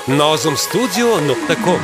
Nozum.studio.com.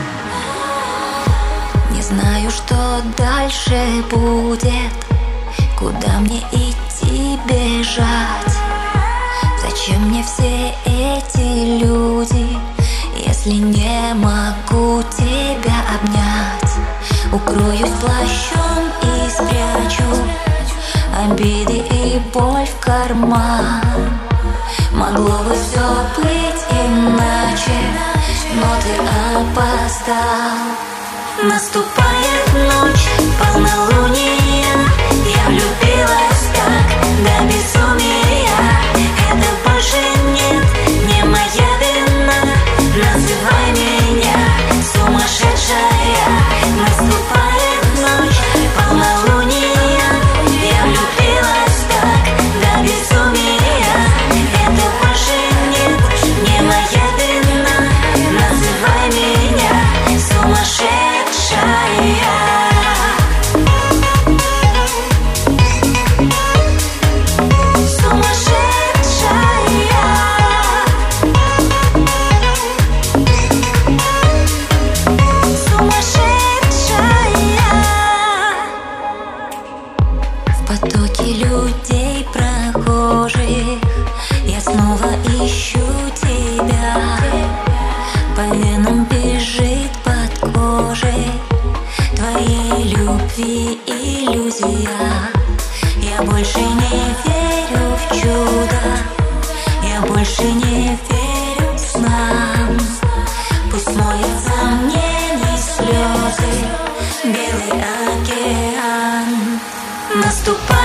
Не знаю, что дальше будет, куда мне идти бежать. Зачем мне все эти люди, если не могу тебя обнять? Укроюсь плащом и спрячу обиды и боль в карман. Могло бы все быть иначе, но ты опоздал. Наступает ночь, полнолуние. Я влюбилась так до безумия. Это больше нет, не моя вина. Называй меня сумасшедшая. Наступает ночь, полнолуние. Я влюбилась так до безумия. Это больше нет, не моя вина. Называй меня сумасшедшая. В потоке людей прохожих я снова ищу тебя. По венам бежит под кожей твоей любви иллюзия. Я больше не верю в чудо, я больше не верю снам. Пусть смоет сомнений слезы белый океан. Наступает